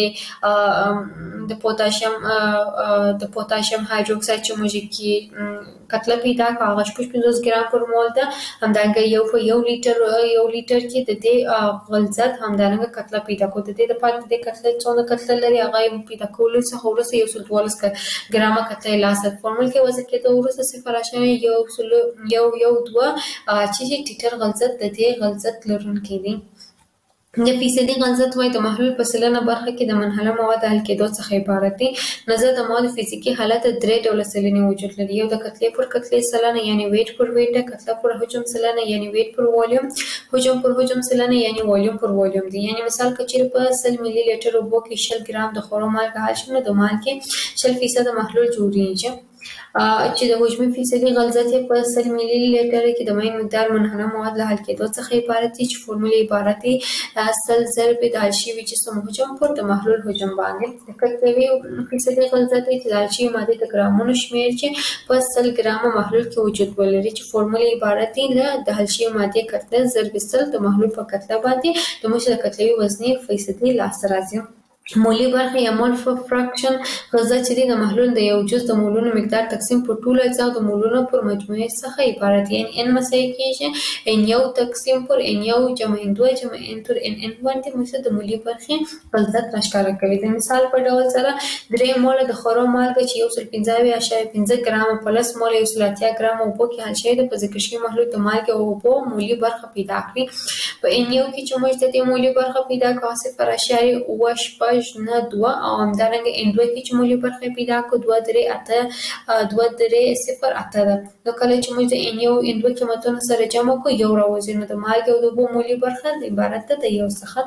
دې د پوتاشیم د پوتاشیم هایدروکساید چې موږ کې کتله پیدا کړه هغه شپږ پنځوس ګرام پر مول ده. همدارنګه یو په یو لیټر یو لیټر کې د دې غلظت همدارنګه کتله پیدا کړو. د دې لپاره د دې کتله څونه کتله لري هغه پیدا کولو څخه وروسته یو سل دولس ګرامه کتله لاسته فورمول کې وضع کېدو وروسته صفر اعشاریه یو سل یو یو دوه چې ټیټر غلظت د دې غلظت لرونکی دی. د فیصدي غلظت وایي د محلول په سلنه برخه کې د منحله مواد حل کېدو څخه عبارت دی. نظر د موادو فزیکي حالت درې ډوله سلنې وجود لري. یو د کتلې پر کتلې سلنه یعنی ویټ پر ویټ ده. کتله پر حجم سلنه یعنی ویټ پر والیوم. حجم پر حجم سلنه یعنی والیوم پر والیوم دی. یعنی مثال کچېرې په سل ملي لیټر اوبو کې شل ګرام د خورو مالګه حل شي نو د مالګې شل فیصده محلول جوړیږي. چې د حجمي فیصدي غلظت یې په سل ملي لیټر کې د مایع مقدار منحنه مواد له حل کېدو څخه عبارت دی چې فورمول عبارت دی سل ضرب د حل شوي جسم حجم پر د محلول حجم باندې. د کتلوي فیصدي غلظت دی چې د حل شوي مادې د ګرامونو شمېر چې په سل ګرامه محلول کې وجود ولري چې فورمول عبارت دی له د حل شوي مادې کتله ضرب سل د محلول په کتله باندې د موږ د کتلوي وزنې فیصدي لاسته راځي. مولی برخه یا مول فراکشن غذا چې د محلول د یو جز د مولونو مقدار تقسیم پر ټول اجزا د مولونو پر مجموعه څخه عبارت یعنی ان مساوي کیږي ان یو تقسیم پر ان یو جمع ان دوه جمع ان تر ان ان باندې مثل د مولی برخه غلطه تشکر کوي. د مثال په ډول سره درې مول د خورو مالګه چې یو سل پنځه اعشاریه پنځه ګرام پلس مول یو سل اتیا ګرام او په کې حل شوی د ذکر شوی محلول د مالګه او په مولی برخه پیدا کړي. په ان یو کې چې موږ د مولی برخه پیدا کوو صفر اعشاریه اوه نه دوه او همدارنګه ان دوه کې چې مولی برخه پیدا کو دوه درې اته دوه درې صفر اته ده. نو کله چې موږ د ان یو ان دوه قیمتونو سره جمع کو یو راوځي نو د مالګې او د اوبو مولی برخه عبارت ده د یو څخه.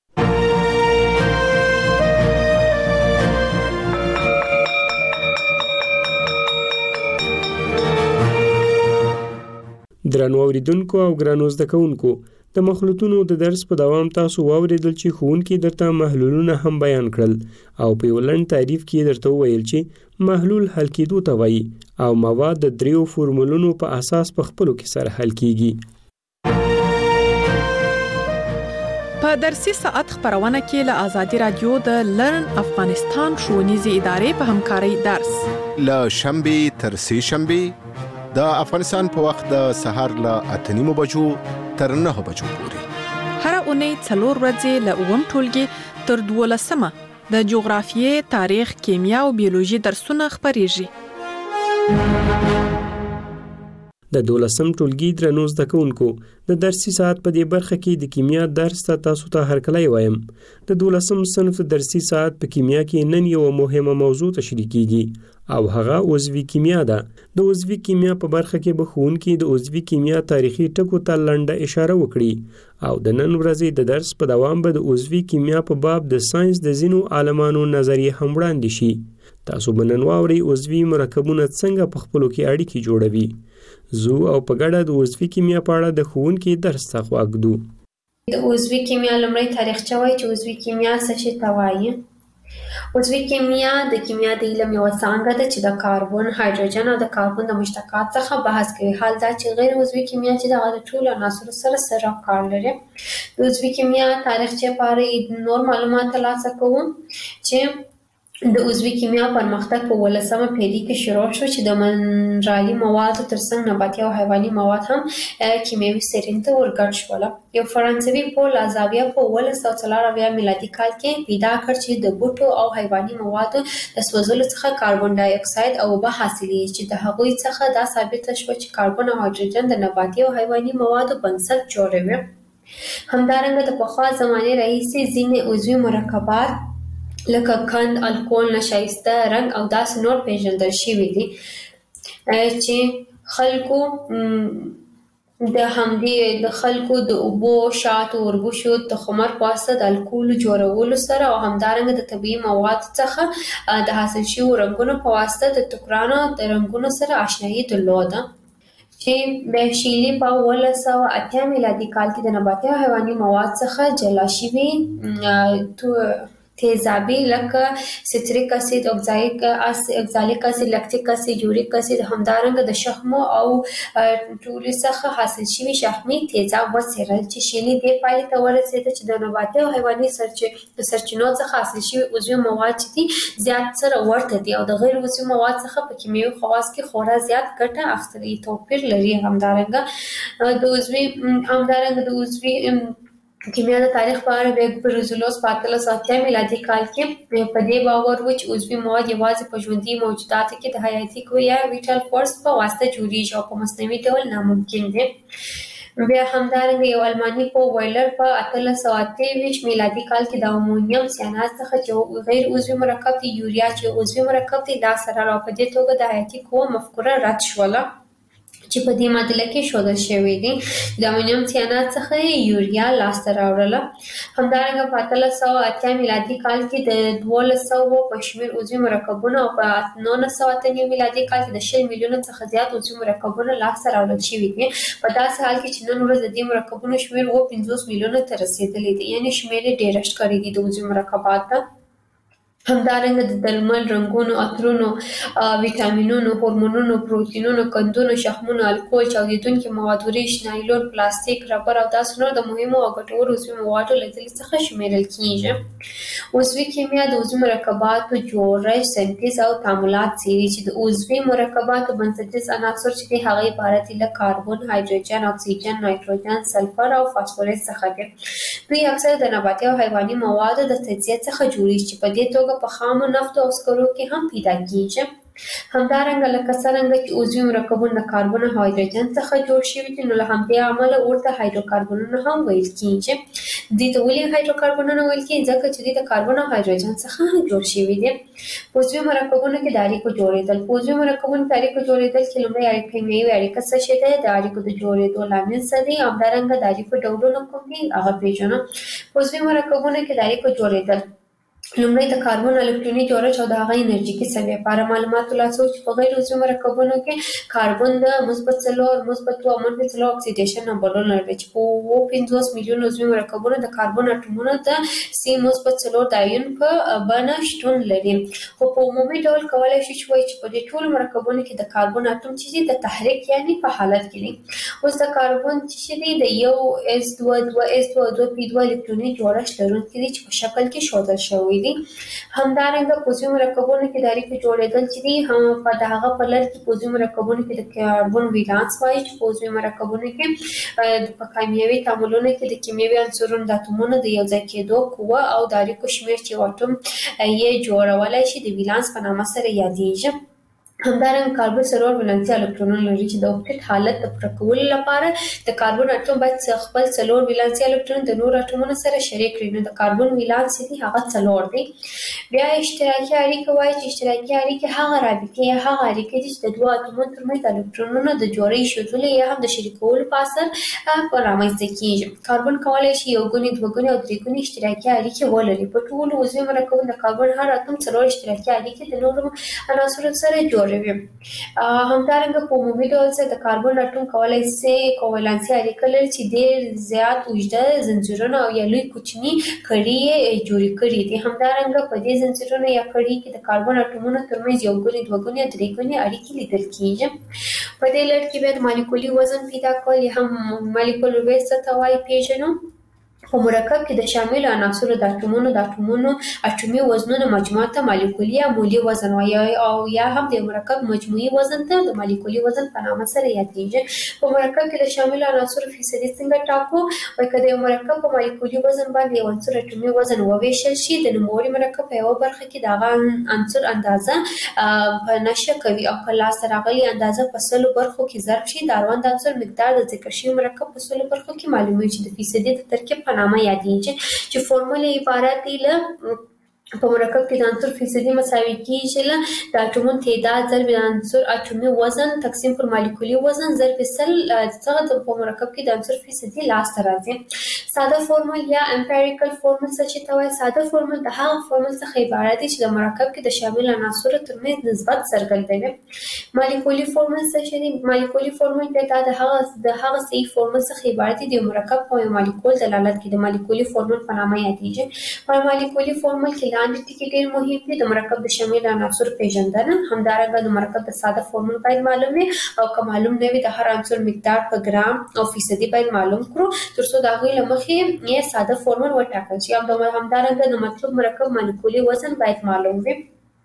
درنو اوریدونکو او ګرانو زده کوونکو د مخلوطونو د درس په دوام تاسو واوریدل چې ښوونکي درته محلولونه هم بیان کړل او په یو لنډ تعریف کې درته وویل چې محلول حل کېدو ته وایي او مواد د دریو فورمولونو په اساس په خپلو کې سره حل کیږي. په درسي ساعت خبرونه کې له آزادي رادیو د لرن افغانستان ښوونیزې ادارې په همکارۍ درس له شنبې تر سه شنبې د افغانستان په وخت د سهار له اته نیمو بجو تر نه بجو پورې هر اونۍ څلور ورځې له اووم ټولګي تر دولسمه د جغرافیې، تاریخ، کیمیا او بیولوژي درسونه خپریږي. د دولسم ټولګي درنو زده کوونکو د درسي ساعت په دې برخه کې د کیمیا درس ته تاسو ته هرکلی وایم. د دولسم صنف درسي ساعت په کیمیا کې نن یو مهمه موضوع تشریح کیږي او هغه عضوي کیمیا ده. د عضوي کیمیا په برخه کې به ښوونکي د عضوي کیمیا تاریخي ټکو ته لنډه اشاره وکړي او د نن ورځې د درس په دوام به د عضوي کیمیا په باب د ساينس د ځینو عالمانو نظریې هم وړاندې شي. تاسو به نن واورئ عضوي مرکبونه څنګه په خپلو کې اړیکې جوړوي. زو او په ګډه د عضوي کیمیا په اړه د ښوونکي درس ته غوږ دو. د عضوي کیمیا لومړی تاریخچه وایي چې عضوي کیمیا څه شي ته وایي. عضوي کیمیا د کیمیا د علم یوه څانګه ده چې د کاربن، هایدروجن او د کاربن د مشتقات څخه بحث کوي. حال دا چې غیر عضوي کیمیا چې دغه د ټولو عناصرو سره سره کار لري. د عضوي کیمیا تاریخچه په اړه نور معلومات ترلاسه کوو چې د عضوي کیمیا پرمختګ په ولسمه پیړۍ کې شروع شو چې د منرالي موادو ترڅنګ نباتي او حیواني مواد هم کیمیاوي سرین ته ورګډ شول. یو فرانسوي پول لازاویه په اوولس سوه څلور اویا میلادي کال کې پیدا کړ چې د بوټو او حیواني موادو د سوځولو څخه کاربن ډای اکساید او اوبه حاصلېږي چې د هغوی څخه دا ثابته شوه چې کاربن او هایدروجن د نباتي او حیواني موادو بنسټ جوړوي. همدارنګه د پخوا زمانې راهیسې ځینې عضوي مرکبات لکه کند، الکول، نشایسته، رنګ او داسې نور پیژندل شوي دي چې خلکو د همدې د خلکو د اوبو، شاتو، وربشو، تخمر په واسطه د الکول جوړولو سره او همدارنګه د طبیعي موادو څخه د حاصل شویو رنګونو په واسطه د ټوکرانو د رنګونو سره آشنایي درلوده چې د شیلي په اوولس سوه اتیا میلادي کال کې د نباتي او حیواني مواد څخه جلا شوي تیزابي لکه سیتریک اسید، اکزالیک اسید، لکتیک اسید، یوریک اسید، همدارنګه د شحمو او ټولو څخه حاصل شوي شحمي تیزاب وڅېړل چې شیلي دې پایلې ته ورسېده چې د نباتي او حیواني د سرچینو څخه حاصل شوي عضوي مواد چې دي زیات سره ورته دي او د غیر عضوي مواد څخه په کیمیاوي خواص کې خورا زیات ګټه اخیستل توپیر لري. همدارنګه د عضوي همدارنګه د عضوي کیمیا د تاریخ په اړه د برزولوس په اتلس سوه اتیا میلادي کال کې په دې باور و چې عضوي مواد یوازې په ژوندي موجوداتو کې د حیاتي قوې یا ویټال فورس په واسطه جوړیږي او په مصنوعي ډول ناممکن دي. بیا همدارنګه یو الماني په وایلر په اتلس سوه اته ویشت میلادي کال کې د امونیم سیانات څخه چې غیر عضوي مرکب دی یوریا چې عضوي مرکب دی لاس سره راو په دې توګه د حیاتي قوه مفکوره رد شوله چې په دې معادله کې ښودل شوی دی. د امونیم سیانات څخه یوریا لاسته راوړله. همدارنګه په اتلس سوه اتیا میلادي کال کې د دولس سوه په شمېر عضوي مرکبونه او په نولس سوه اته نوي میلادي کال کې د شل میلیونه څخه زیات عضوي مرکبونه لاسته راوړل شوي دي. په داسې حال کې چې نن ورځ د دې مرکبونو شمېر اووه پنځوس میلیونه ته رسېدلی دی، یعنې شمېر یې ډېره ښکارېږي د عضوي مرکباتو. همدارنګه د درمل، رنګونو، عطرونو، ویټامینونو، هورمونونو، پروتینونو، قندونو، شحمونو، الکول، چاودیدونکي مواد، وریښ، نایلون، پلاستیک، ربر او داسې نور د مهمو او ګټورو عضوي موادو له ډلې څخه شمیرل کیږي. عضوي کیمیا د عضوي مرکباتو جوړښت، سنتیز او تعاملات څیړي چې د عضوي مرکباتو بنسټیز عناصر چې دي هغه عبارت دي له کاربن، هایدروجن، اکسیجن، نایتروجن، سلفر او فاسفورس څخه دي. دوی اکثر د نباتي او حیواني موادو د تجزیه څخه جوړیږي چې په دې توګه په خامو نفتو او سکرو کې هم پیدا کیږي. همدارنګه لکه څرنګه چې عضوي مرکبونه د کاربن او هایدروجن څخه جوړ شوي دي نو له همدې امله ورته هایدروکاربنونه هم ویل کیږي. دوی ته ولې هایدروکاربنونه ویل کیږي؟ ځکه چې دوی د کاربن او هایدروجن څخه جوړ شوي دي. په عضوي مرکبونو کې د اړیکو جوړېدل په عضوي مرکبونو کې اړیکو جوړېدل کې لومړی اړیکه کیمیاوي اړیکه څه شی دی، د اړیکو د جوړېدو لامل څه دی، همدارنګه د اړیکو ډولونه کوم دي هغه پېژنو. په عضوي مرکبونو کې د اړیکو جوړېدل لومړی د کاربن الکتروني جوړښت او د هغه انرژیکي سویې لپاره معلومات ترلاسه چې په غیر عضوي مرکبونو کې کاربن د مثبت څلور، مثبت اوه، منفي څلور اکسیډیشن نمبرونه لري چې په اووه پنځوس میلیون عضوي مرکبونو د کاربن اټومونو د سی مثبت څلور د آیون په بڼه شتون لري. خو په عمومي ډول کولی شو چې وایي چې په دې ټولو مرکبونو کې د کاربن اټوم چې د تحریک یعنی په حالت کې دي. اوس د کاربن چې دی د یو اس دوه دوه اس دوه دوه پی دوه الکتروني جوړښت لرونکی دی چې په شکل کې ښودل شوی دي. همدارنګه په عضوي مرکبونو کې د اړیکو جوړېدل چې دي هم په د هغه په لړ کې په عضوي مرکبونو کې د کاربن ولانس وایي چې په عضوي مرکبونو کې په کیمیاوي تعاملونو کې د کیمیاوي عنصرونو د اتومونو د یو ځای کېدو قوه او د اړیکو شمېر چې یو اټوم یې جوړولی شي د ولانس په نامه سره یادېږي. همدارنګه کاربن څلور ولانسي الکترونونه لري چې د اوکټیت حالت د پوره کولو لپاره د کاربن اټوم باید خپل څلور ولانسي الکترون د نورو اټومونو سره شریک کړي. نو د کاربن ولانس دی هغه څلور دی. بیا اشتراکي اړیکه وایي چې اشتراکي اړیکې هغه رابطې یا هغه اړیکې دي چې د دوه اتومونو ترمنځ د الکترونونو د جوړې ایښودلو یا هم د شریکولو په اثر رامنځته کیږي. کاربن کولی شي یو ګونې، دوه ګونې او درې ګونې اشتراکي اړیکې ولري. په ټولو عضوي مرکبونو د کاربن هر اتوم څلور اشتراکي اړیکې د نورو عناصرو سره جوړوي. همدارنګه په عمومي ډول سره د کاربن اټوم کولی شي کوولانسي اړیکه لري چې ډېر زیات اوږده زنځیرونه او یا لوی کوچني کړي یې جوړې کړي دي. همدارنګه په دې زنځیرونو یا کړي کې د کاربن اټومونو ترمنځ یو ګونې، دوه ګونې او درې ګونې اړیکې لیدل کیږي. په دې لړ کې بیا د مالیکولي وزن پیدا کول یا هم مالیکولر ویټ څه ته وایي پیژنو. په مرکب کې د شاملو عناصرو د اټومونو د اټومونو اټومي وزنونو مجموعه ته مالیکولي یا مولي وزن وایي او یا هم د مرکب مجموعي وزن ته د مالیکولي وزن په نامه سره یادېږي. په مرکب کې د شاملو عناصرو فیصدي څنګه ټاکو؟ وایي که د یو مرکب په مالیکولي وزن باندې یو عنصر اټومي وزن وویشل شي د نوموړي مرکب په یوه برخه کې د هغه عنصر اندازه په نښه کوي او که لاسته راغلې اندازه په سلو برخو کې ضرب شي د اړوند عنصر مقدار د ذکر شوي مرکب په سلو برخو کې معلومیږي چې د فیصدي د ترکیب په نامه یادېږي چې فورمول عبارت دی له په مرکب کې د عنصر فیصدي مساوي کیږي له د اټومونو تعداد ضرب د عنصر اټومي وزن تقسیم پر مالیکولي وزن ضرب سل څخه په مرکب کې د عنصر فیصدي لاسته راځي. ساده فورمول یا امپیریکل فورمول څه ته وایي؟ ساده فورمول د هغه فورمول څخه عبارت دی چې د مرکب کې د شامل عناصرو ترمنځ نسبت څرګندوي. مالیکولي فورمول څه دی؟ مالیکولي فورمول بیا د هغه د هغه صحیح فورمول څخه عبارت دی د مرکب په مالیکول دلالت کوي. د مالیکولي فورمول په نامه یادېږي. په مالیکولي فورمول کې لاندې ټکي ډېر مهم دي. د مرکب د شامل عناصرو پیژندنه، همدارنګه د مرکب د ساده فورمول باید معلوم وي او که معلوم نه وي د هر عنصر مقدار په ګرام او فیصدي باید معلوم کړو تر څو د هغوی له مخې یې ساده فورمول وټاکل شي. همدارنګه د مطلوب مرکب مالیکولي وزن باید معلوم وي.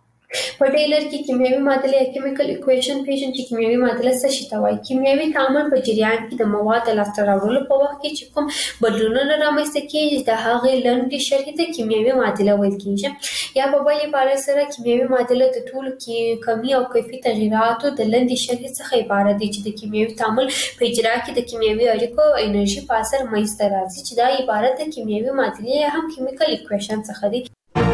په دې لړ کې کیمیاوي معادله یا کیمیکل ایکویشن پیژنو چې کیمیاوي معادله څه شي ته وایي. کیمیاوي تعامل په جریان کې د مواد د لاسته راوړلو په وخت کې چې کوم بدلونونه رامنځته کېږي د هغې لنډې شرحې ته کیمیاوي معادله ویل کېږي. یا په بل عبارت سره کیمیاوي معادله د ټولو کمي او کیفي تغییراتو د لنډې شرحې څخه عبارت دی چې د کیمیاوي تعامل په اجرا کې د کیمیاوي اړیکو انرژي په اثر منځته راځي چې دا عبارت د کیمیاوي معادلې یا هم کیمیکل ایکویشن څخه دی.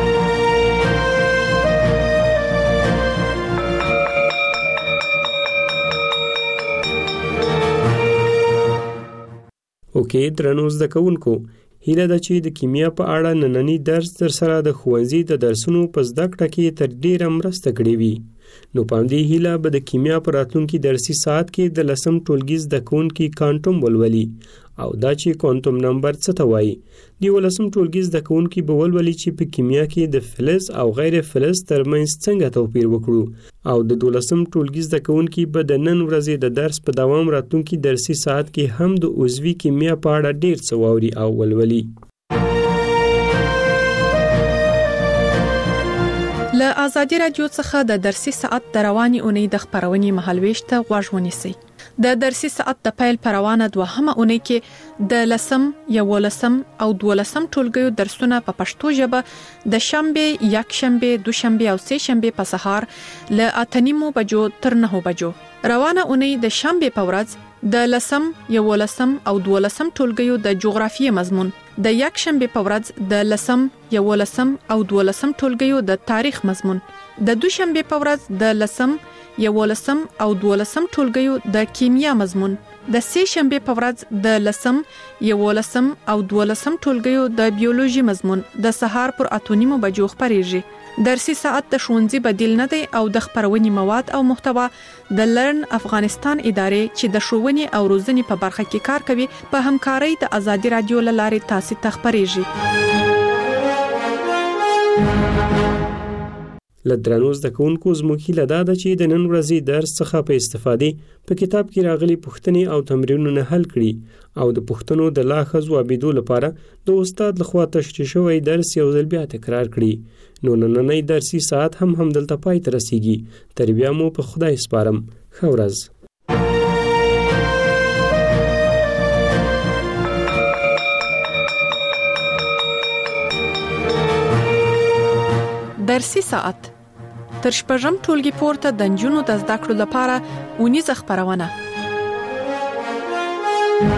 اوکې درنو زده کوونکو، هیله ده چې د کیمیا په اړه نننی درس در سره د ښوونځي د درسونو په زده کړه کې تر ډیره مرسته کړې وي. نو په همدې هیله به د کیمیا په راتلونکي درسي ساعت کې د لسم ټولګي زده کوونکي کانټوم ولولي او دا چې کوانټم نمبر څه ته وایي. د ولسم ټولګي زده کوونکي به ولولي چې په کیمیا کې د فلز او غیر فلز ترمنځ څنګه توپیر وکړو او د دولسم ټولګي زده کوونکي به د نن ورځې د درس په دوام راتلونکي درسي ساعت کې هم د عضوي کیمیا په اړه ډیر څه واوري او ولولي. له ازادي رادیو څخه د درسي ساعت د رواني اونۍ د خبرونې مهالويش ته غوږ ونیسئ. د درسي ساعت د پیل پروانه دوهمه اونۍ کې د لسم، یولسم او دولسم ټولګیو درسونه په پښتو ژبه د شنبه، یک شنبه، دوشنبه او سه شنبه په سهار له اتنیمو بجو تر نهو بجو. روانه اونۍ د شنبه په ورځ د لسم، یولسم او دولسم ټولګیو د جغرافیې مضمون، د یک شنبه په ورځ د لسم، یولسم او دولسم ټولګیو د تاریخ مضمون، د دوشنبه په ورځ د لسم، یولسم او دولسم ټولګیو د کیمیا مضمون، د سه شنبه په ورځ د لسم، یولسم او دولسم ټولګیو د بیولوژي مضمون د سهار پر اتونیمو بجو خبريږي. درسي ساعت د ښوونځي بدیل نه دی او د خبرونې مواد او محتوا د لرن افغانستان ادارې چې د ښوونې او روزنې په برخه کې کار کوي په همکارۍ د ازادي رادیو لارې تاسو ته خبريږي. لدرانو زده کوونکو زموږ هیله دا ده چې د نن ورځې درس څخه په استفادې په کتاب کې راغلي پوښتنې او تمرینونه حل کړي او د پوښتنو د لا ښه ځوابېدو لپاره د استاد لخوا تشریح شوی درس یو ځل بیا تکرار کړي. نو نننی درسي ساعت هم همدلته پای ته رسیږي. تر بیا مو په خدای سپارم. ښه ورځ. درسي ساعت تر شپږم ټولګي پورته د نجونو د زده کړو لپاره اونیزه خبرونه